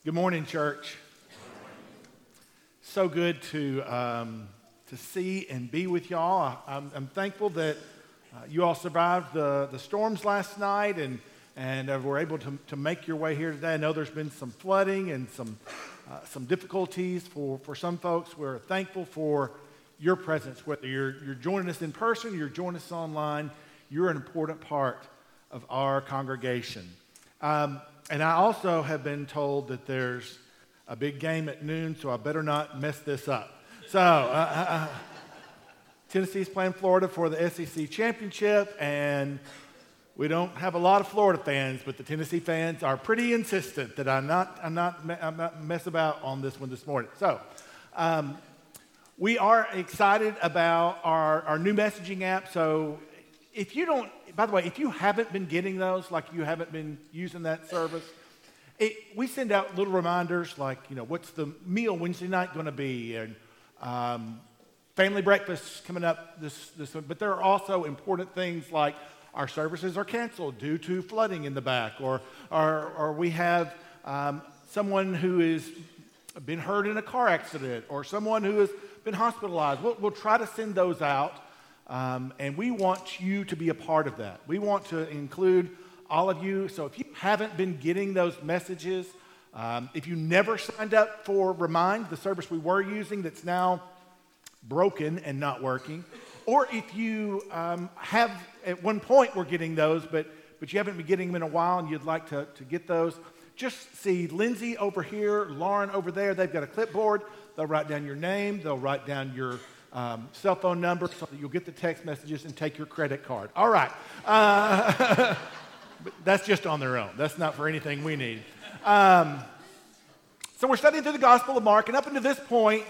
Good morning, church. So good to see and be with y'all. I'm thankful that you all survived the storms last night and were able to make your way here today. I know there's been some flooding and some difficulties for some folks. We're thankful for your presence. Whether you're joining us in person, you're joining us online, you're an important part of our congregation. And I also have been told that there's a big game at noon, so I better not mess this up. So, Tennessee's playing Florida for the SEC championship, and we don't have a lot of Florida fans, but the Tennessee fans are pretty insistent that I'm not mess about on this one this morning. So, we are excited about our new messaging app. So, by the way, if you haven't been getting those, like you haven't been using that service, we send out little reminders like, what's the meal Wednesday night going to be, and family breakfast coming up this. But there are also important things like our services are canceled due to flooding in the back, or we have someone who has been hurt in a car accident, or someone who has been hospitalized. We'll try to send those out. And we want you to be a part of that. We want to include all of you. So if you haven't been getting those messages, if you never signed up for Remind, the service we were using that's now broken and not working, or if you have at one point were getting those, but you haven't been getting them in a while and you'd like to get those, just see Lindsay over here, Lauren over there. They've got a clipboard. They'll write down your name. They'll write down your cell phone number so that you'll get the text messages and take your credit card. All right. But that's just on their own. That's not for anything we need. So we're studying through the Gospel of Mark, and up until this point,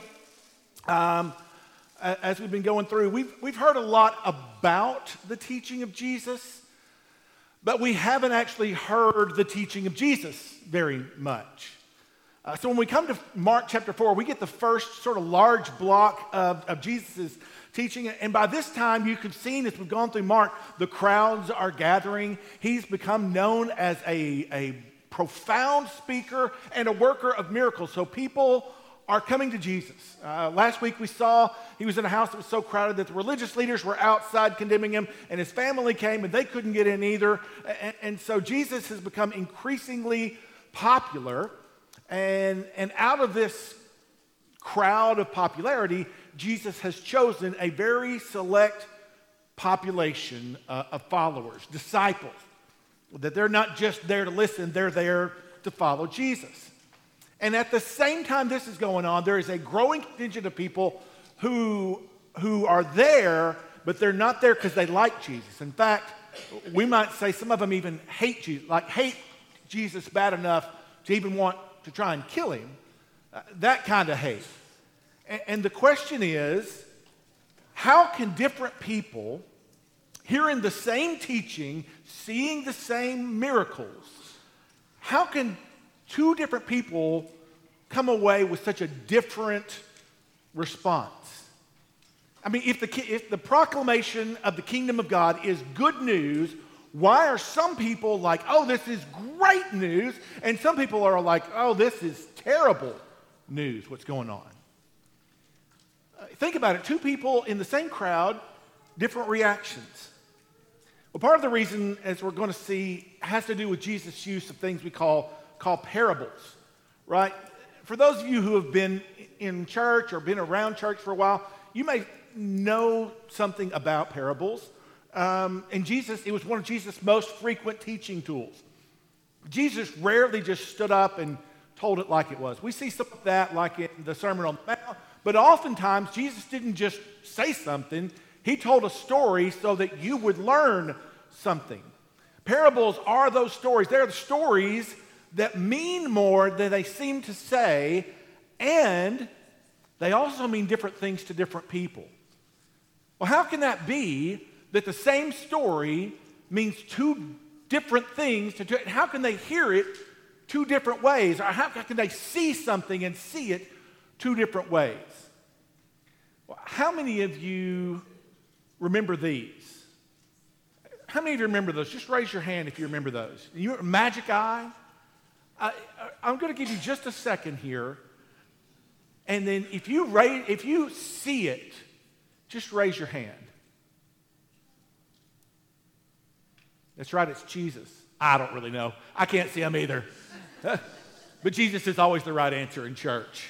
as we've been going through, we've heard a lot about the teaching of Jesus, but we haven't actually heard the teaching of Jesus very much. So when we come to Mark chapter 4, we get the first sort of large block of Jesus' teaching. And by this time, you could see as we've gone through Mark, the crowds are gathering. He's become known as a profound speaker and a worker of miracles. So people are coming to Jesus. Last week we saw he was in a house that was so crowded that the religious leaders were outside condemning him, and his family came and they couldn't get in either. And so Jesus has become increasingly popular. And out of this crowd of popularity, Jesus has chosen a very select population of followers, disciples, that they're not just there to listen, they're there to follow Jesus. And at the same time this is going on, there is a growing contingent of people who are there, but they're not there because they like Jesus. In fact, we might say some of them even hate Jesus, like hate Jesus bad enough to even want to try and kill him, that kind of hate. And the question is, how can different people, hearing the same teaching, seeing the same miracles, how can two different people come away with such a different response? I mean, if the proclamation of the kingdom of God is good news, why are some people like, oh, this is great news, and some people are like, oh, this is terrible news, what's going on? Think about it. Two people in the same crowd, different reactions. Well, part of the reason, as we're going to see, has to do with Jesus' use of things we call parables, right? For those of you who have been in church or been around church for a while, you may know something about parables. And Jesus, it was one of Jesus' most frequent teaching tools. Jesus rarely just stood up and told it like it was. We see some of that like in the Sermon on the Mount, but oftentimes Jesus didn't just say something. He told a story so that you would learn something. Parables are those stories. They're the stories that mean more than they seem to say, and they also mean different things to different people. Well, how can that be? That the same story means two different things. How can they hear it two different ways? Or how can they see something and see it two different ways? Well, how many of you remember these? How many of you remember those? Just raise your hand if you remember those. You remember Magic Eye? I'm going to give you just a second here, and then if you see it, just raise your hand. That's right, it's Jesus. I don't really know. I can't see him either. But Jesus is always the right answer in church.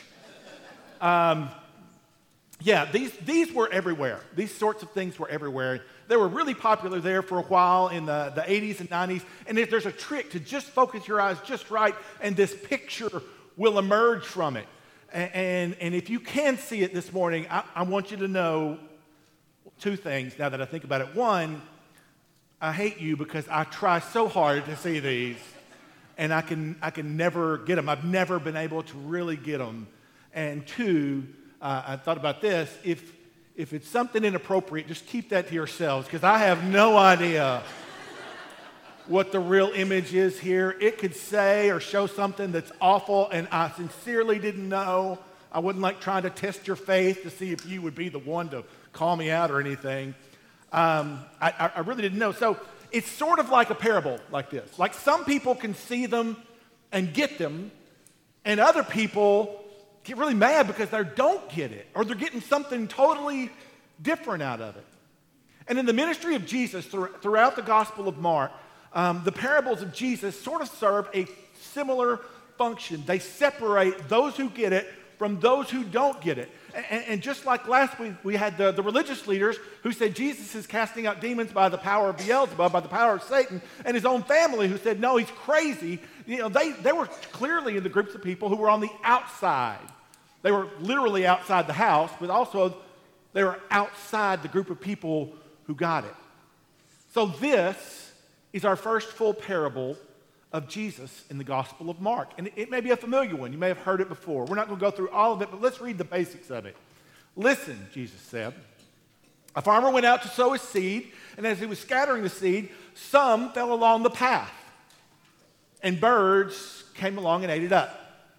These were everywhere. These sorts of things were everywhere. They were really popular there for a while in the 80s and 90s. And if there's a trick to just focus your eyes just right, and this picture will emerge from it. And if you can see it this morning, I want you to know two things now that I think about it. One, I hate you because I try so hard to see these, and I can never get them. I've never been able to really get them. And two, I thought about this. If it's something inappropriate, just keep that to yourselves, because I have no idea what the real image is here. It could say or show something that's awful, and I sincerely didn't know. I wouldn't like trying to test your faith to see if you would be the one to call me out or anything. I really didn't know. So it's sort of like a parable like this. Like some people can see them and get them, and other people get really mad because they don't get it, or they're getting something totally different out of it. And in the ministry of Jesus throughout the Gospel of Mark, the parables of Jesus sort of serve a similar function. They separate those who get it from those who don't get it. And just like last week, we had the religious leaders who said Jesus is casting out demons by the power of Beelzebub, by the power of Satan, and his own family who said, no, he's crazy. You know, they were clearly in the groups of people who were on the outside. They were literally outside the house, but also they were outside the group of people who got it. So this is our first full parable of Jesus in the Gospel of Mark. And it may be a familiar one. You may have heard it before. We're not going to go through all of it, but let's read the basics of it. Listen, Jesus said, a farmer went out to sow his seed, and as he was scattering the seed, some fell along the path, and birds came along and ate it up.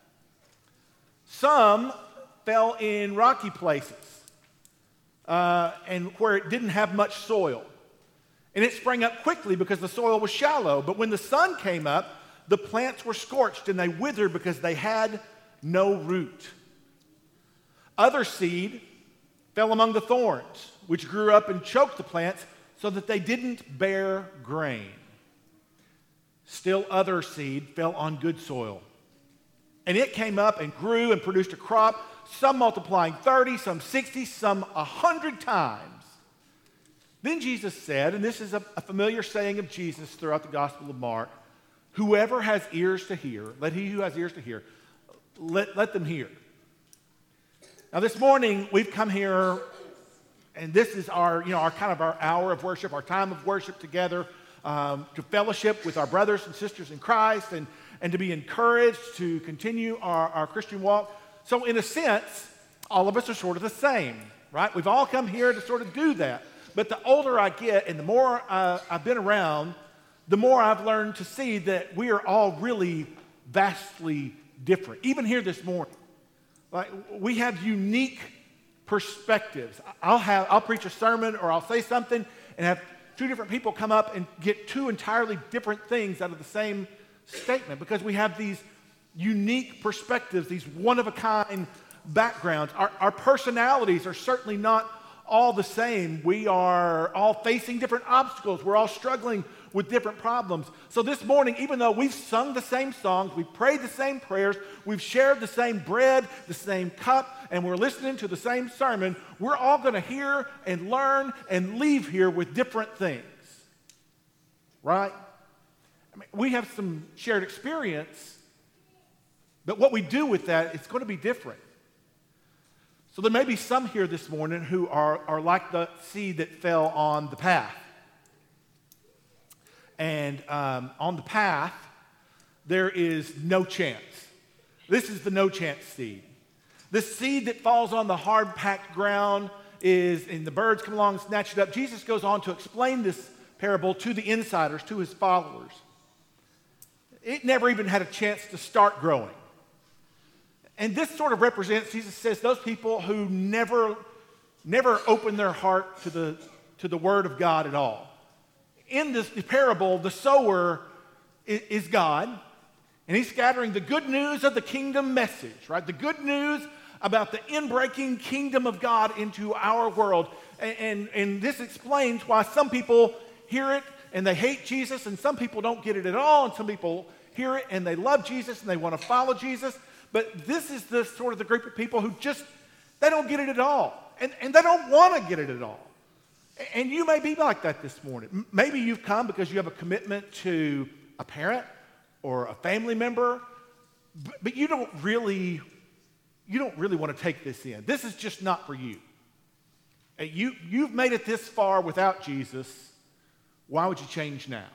Some fell in rocky places, and where it didn't have much soil. And it sprang up quickly because the soil was shallow. But when the sun came up, the plants were scorched and they withered because they had no root. Other seed fell among the thorns, which grew up and choked the plants so that they didn't bear grain. Still other seed fell on good soil. And it came up and grew and produced a crop, some multiplying 30, some 60, some 100 times. Then Jesus said, and this is a familiar saying of Jesus throughout the Gospel of Mark, whoever has ears to hear, let he who has ears to hear, let them hear. Now this morning we've come here, and this is our hour of worship, our time of worship together, to fellowship with our brothers and sisters in Christ, and to be encouraged to continue our Christian walk. So in a sense, all of us are sort of the same, right? We've all come here to sort of do that. But the older I get and the more I've been around, the more I've learned to see that we are all really vastly different. Even here this morning, like we have unique perspectives. I'll preach a sermon or I'll say something and have two different people come up and get two entirely different things out of the same statement because we have these unique perspectives, these one-of-a-kind backgrounds. Our personalities are certainly not all the same. We are all facing different obstacles. We're all struggling with different problems. So this morning, even though we've sung the same songs, we've prayed the same prayers, we've shared the same bread, the same cup, and we're listening to the same sermon, we're all going to hear and learn and leave here with different things. Right? I mean, we have some shared experience, but what we do with that, it's going to be different. So there may be some here this morning who are like the seed that fell on the path. And on the path, there is no chance. This is the no chance seed. The seed that falls on the hard-packed ground and the birds come along and snatch it up. Jesus goes on to explain this parable to the insiders, to his followers. It never even had a chance to start growing. And this sort of represents, Jesus says, those people who never open their heart to the Word of God at all. In this parable, the sower is God. And he's scattering the good news of the kingdom message, right? The good news about the inbreaking kingdom of God into our world. And this explains why some people hear it and they hate Jesus, and some people don't get it at all, and some people hear it and they love Jesus and they want to follow Jesus. But this is the sort of the group of people who just, they don't get it at all. And they don't want to get it at all. And you may be like that this morning. Maybe you've come because you have a commitment to a parent or a family member, but you don't really want to take this in. This is just not for you. You've made it this far without Jesus. Why would you change now?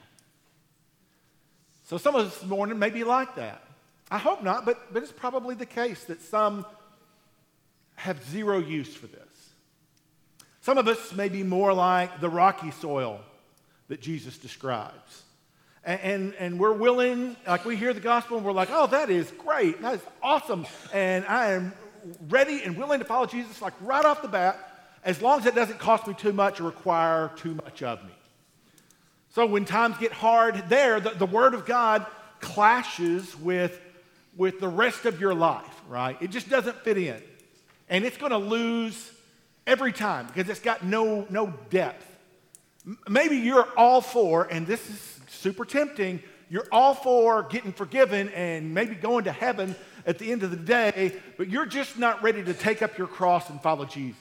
So some of us this morning may be like that. I hope not, but it's probably the case that some have zero use for this. Some of us may be more like the rocky soil that Jesus describes. And we're willing, like we hear the gospel and we're like, oh, that is great. That is awesome. And I am ready and willing to follow Jesus like right off the bat, as long as it doesn't cost me too much or require too much of me. So when times get hard there, the Word of God clashes with the rest of your life, right? It just doesn't fit in. And it's going to lose every time because it's got no depth. Maybe you're all for, and this is super tempting, you're all for getting forgiven and maybe going to heaven at the end of the day, but you're just not ready to take up your cross and follow Jesus.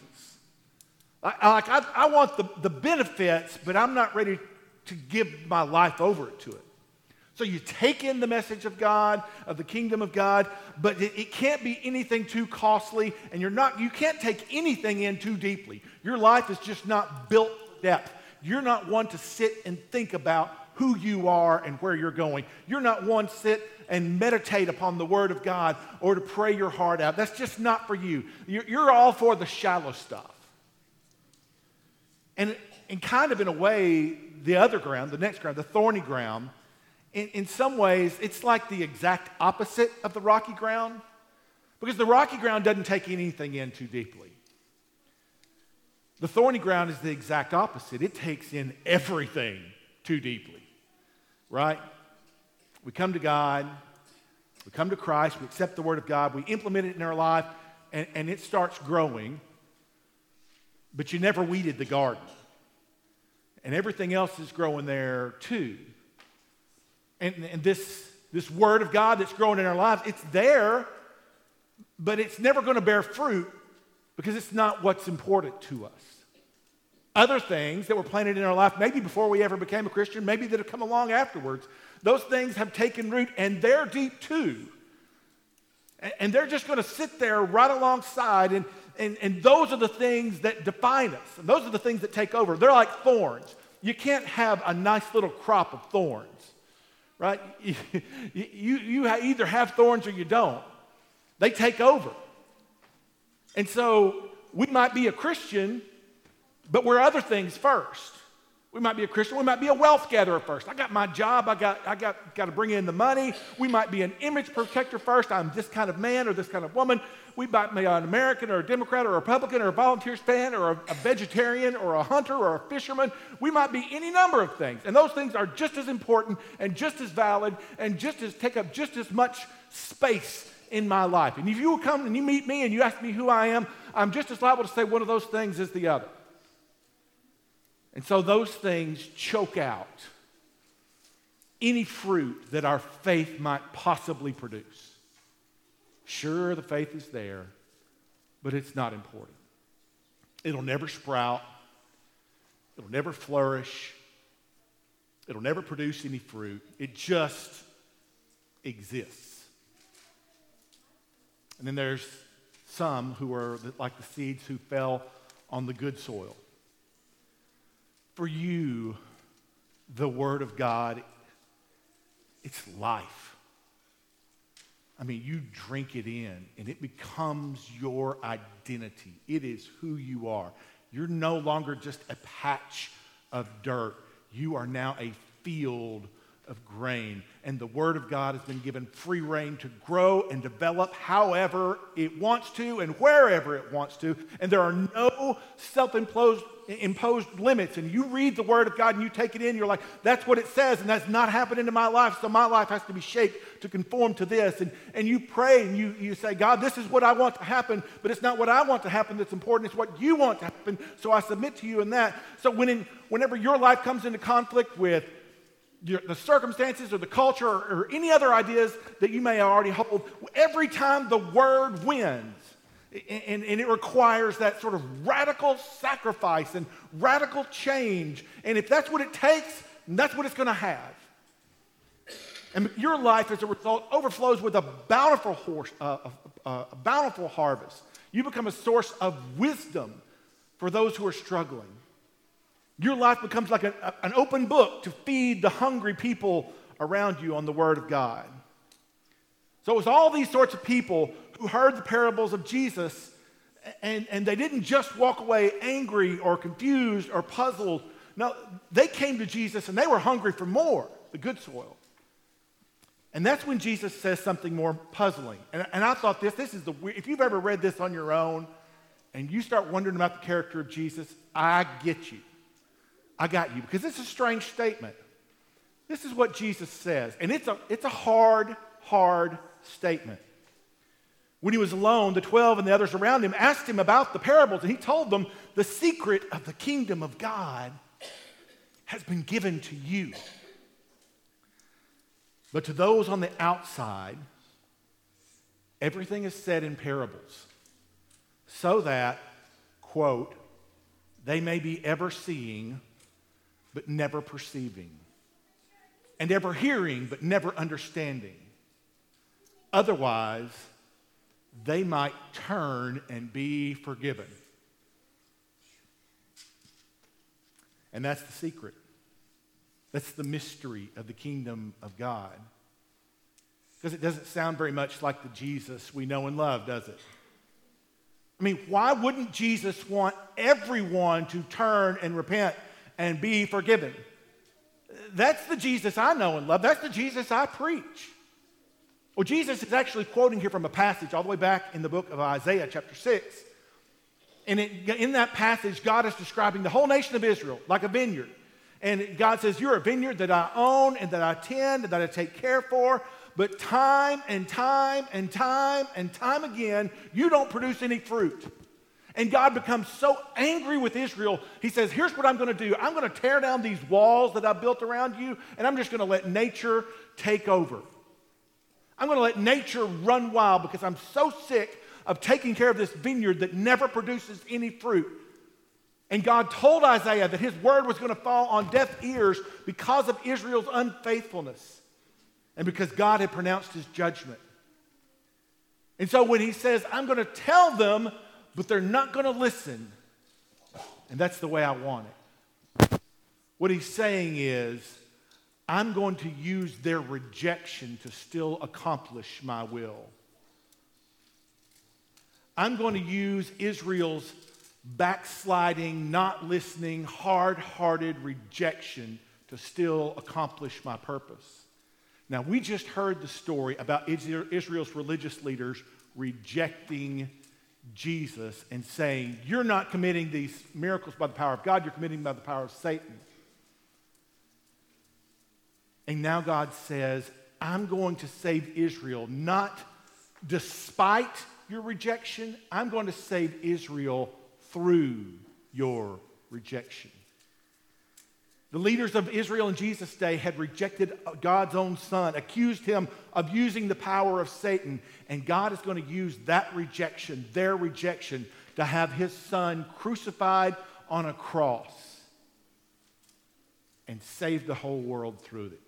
I want the benefits, but I'm not ready to give my life over to it. So you take in the message of God, of the kingdom of God, but it can't be anything too costly, and you can't take anything in too deeply. Your life is just not built for depth. You're not one to sit and think about who you are and where you're going. You're not one to sit and meditate upon the Word of God or to pray your heart out. That's just not for you. You're all for the shallow stuff. And kind of in a way, the other ground, the next ground, the thorny ground, in some ways, it's like the exact opposite of the rocky ground, because the rocky ground doesn't take anything in too deeply. The thorny ground is the exact opposite. It takes in everything too deeply, right? We come to God, we come to Christ, we accept the Word of God, we implement it in our life, and it starts growing, but you never weeded the garden. And everything else is growing there too. And this Word of God that's growing in our lives, it's there, but it's never going to bear fruit because it's not what's important to us. Other things that were planted in our life, maybe before we ever became a Christian, maybe that have come along afterwards, those things have taken root and they're deep too. And they're just going to sit there right alongside, and those are the things that define us. And those are the things that take over. They're like thorns. You can't have a nice little crop of thorns, right? You either have thorns or you don't. They take over. And so we might be a Christian, but we're other things first. We might be a Christian. We might be a wealth gatherer first. I got my job. I got to bring in the money. We might be an image protector first. I'm this kind of man or this kind of woman. We might be an American or a Democrat or a Republican or a Volunteers fan or a vegetarian or a hunter or a fisherman. We might be any number of things. And those things are just as important and just as valid and take up just as much space in my life. And if you come and you meet me and you ask me who I am, I'm just as liable to say one of those things as the other. And so those things choke out any fruit that our faith might possibly produce. Sure, the faith is there, but it's not important. It'll never sprout. It'll never flourish. It'll never produce any fruit. It just exists. And then there's some who are like the seeds who fell on the good soil. For you, the Word of God, it's life. I mean, you drink it in, and it becomes your identity. It is who you are. You're no longer just a patch of dirt. You are now a field of grain. And the Word of God has been given free rein to grow and develop however it wants to and wherever it wants to. And there are no self-imposed limits. And you read the Word of God and you take it in, you're like, that's what it says, and that's not happening in my life, so my life has to be shaped to conform to this. And you pray and you say, God, this is what I want to happen, but it's not what I want to happen that's important, it's what you want to happen, so I submit to you in that. So whenever your life comes into conflict with the circumstances or the culture or any other ideas that you may already hold, every time the Word wins, and it requires that sort of radical sacrifice and radical change. And if that's what it takes, that's what it's going to have. And your life, as a result, overflows with a bountiful harvest. You become a source of wisdom for those who are struggling. Your life becomes like an open book to feed the hungry people around you on the Word of God. So it was all these sorts of people who heard the parables of Jesus, and they didn't just walk away angry or confused or puzzled. No, they came to Jesus and they were hungry for more, the good soil. And that's when Jesus says something more puzzling. And I thought this is the weird, if you've ever read this on your own and you start wondering about the character of Jesus, I get you. I got you, because it's a strange statement. This is what Jesus says, and it's a hard statement. When he was alone, the 12 and the others around him asked him about the parables, and he told them, the secret of the kingdom of God has been given to you. But to those on the outside, everything is said in parables, so that, quote, they may be ever seeing, but never perceiving, and ever hearing, but never understanding. Otherwise, they might turn and be forgiven. And that's the secret. That's the mystery of the kingdom of God. Because it doesn't sound very much like the Jesus we know and love, does it? I mean, why wouldn't Jesus want everyone to turn and repent and be forgiven? That's the Jesus I know and love. That's the Jesus I preach. Well, Jesus is actually quoting here from a passage all the way back in the book of Isaiah, chapter 6. And in that passage, God is describing the whole nation of Israel like a vineyard. And God says, you're a vineyard that I own and that I tend and that I take care for. But time and time and time and time again, you don't produce any fruit. And God becomes so angry with Israel, he says, here's what I'm going to do. I'm going to tear down these walls that I've built around you, and I'm just going to let nature take over. I'm going to let nature run wild because I'm so sick of taking care of this vineyard that never produces any fruit. And God told Isaiah that his word was going to fall on deaf ears because of Israel's unfaithfulness and because God had pronounced his judgment. And so when he says, I'm going to tell them, but they're not going to listen, and that's the way I want it. What he's saying is, I'm going to use their rejection to still accomplish my will. I'm going to use Israel's backsliding, not listening, hard-hearted rejection to still accomplish my purpose. Now, we just heard the story about Israel's religious leaders rejecting Jesus and saying, you're not committing these miracles by the power of God, you're committing them by the power of Satan. And now God says, I'm going to save Israel, not despite your rejection. I'm going to save Israel through your rejection. The leaders of Israel in Jesus' day had rejected God's own son, accused him of using the power of Satan, and God is going to use that rejection, their rejection, to have his son crucified on a cross and save the whole world through it.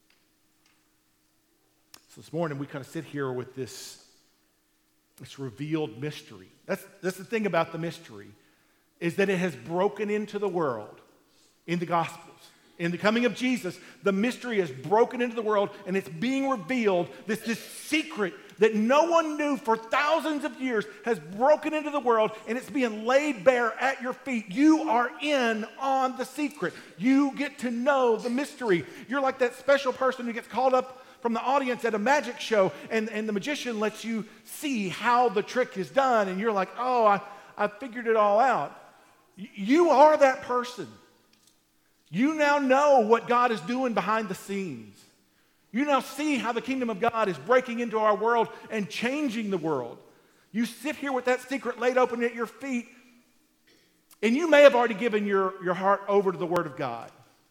So this morning we kind of sit here with this revealed mystery. That's the thing about the mystery, is that it has broken into the world in the Gospels. In the coming of Jesus, the mystery is broken into the world and it's being revealed, this secret that no one knew for thousands of years has broken into the world, and it's being laid bare at your feet. You are in on the secret. You get to know the mystery. You're like that special person who gets called up from the audience at a magic show, and the magician lets you see how the trick is done, and you're like, oh, I figured it all out. You are that person. You now know what God is doing behind the scenes. You now see how the kingdom of God is breaking into our world and changing the world. You sit here with that secret laid open at your feet, and you may have already given your heart over to the Word of God.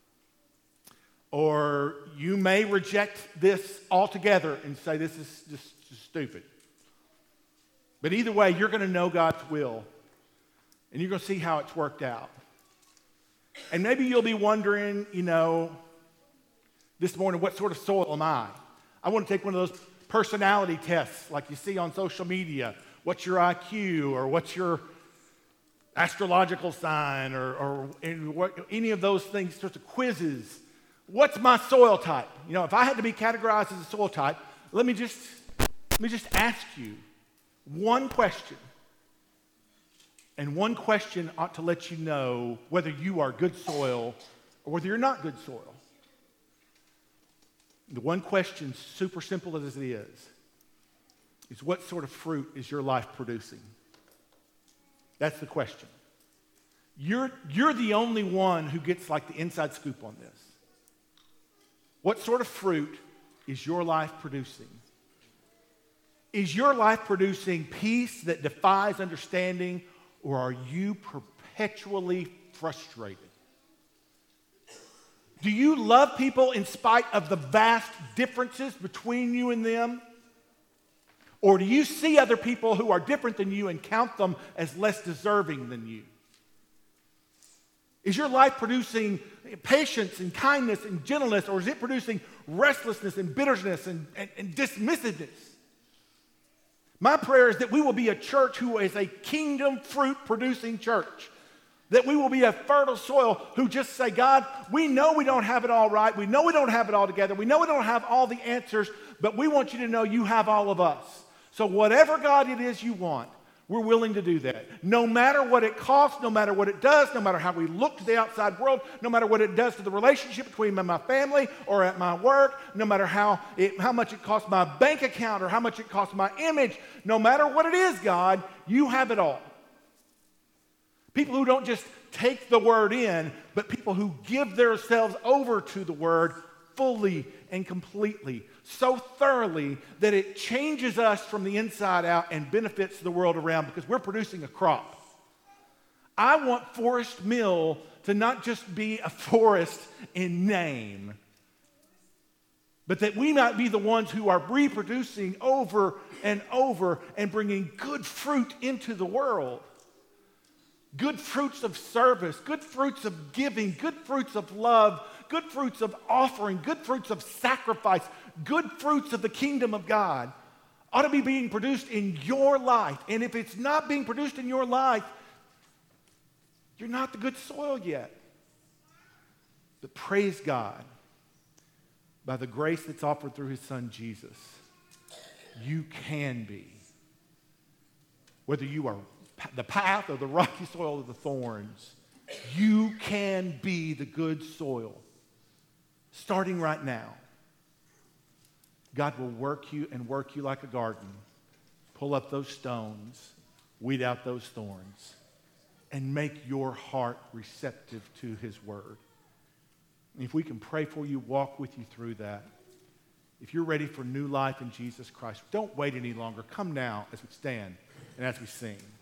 Or you may reject this altogether and say, this is just stupid. But either way, you're going to know God's will, and you're going to see how it's worked out. And maybe you'll be wondering, this morning, what sort of soil am I? I want to take one of those personality tests like you see on social media. What's your IQ, or what's your astrological sign, or any of those things, sorts of quizzes. What's my soil type? If I had to be categorized as a soil type, let me just ask you one question. And one question ought to let you know whether you are good soil or whether you're not good soil. The one question, super simple as it is what sort of fruit is your life producing? That's the question. You're the only one who gets like the inside scoop on this. What sort of fruit is your life producing? Is your life producing peace that defies understanding, or are you perpetually frustrated? Do you love people in spite of the vast differences between you and them? Or do you see other people who are different than you and count them as less deserving than you? Is your life producing patience and kindness and gentleness, or is it producing restlessness and bitterness and dismissiveness? My prayer is that we will be a church who is a kingdom fruit-producing church. That we will be a fertile soil who just say, God, we know we don't have it all right. We know we don't have it all together. We know we don't have all the answers, but we want you to know you have all of us. So whatever, God, it is you want, we're willing to do that. No matter what it costs, no matter what it does, no matter how we look to the outside world, no matter what it does to the relationship between my family or at my work, no matter how much it costs my bank account or how much it costs my image, no matter what it is, God, you have it all. People who don't just take the word in, but people who give themselves over to the word fully and completely, so thoroughly that it changes us from the inside out and benefits the world around because we're producing a crop. I want Forest Mill to not just be a forest in name, but that we might be the ones who are reproducing over and over and bringing good fruit into the world. Good fruits of service, good fruits of giving, good fruits of love, good fruits of offering, good fruits of sacrifice, good fruits of the kingdom of God ought to be being produced in your life. And if it's not being produced in your life, you're not the good soil yet. But praise God, by the grace that's offered through his son Jesus, you can be. Whether you are the path or the rocky soil of the thorns, you can be the good soil. Starting right now, God will work you and work you like a garden. Pull up those stones, weed out those thorns, and make your heart receptive to his word. And if we can pray for you, walk with you through that. If you're ready for new life in Jesus Christ, don't wait any longer. Come now as we stand and as we sing.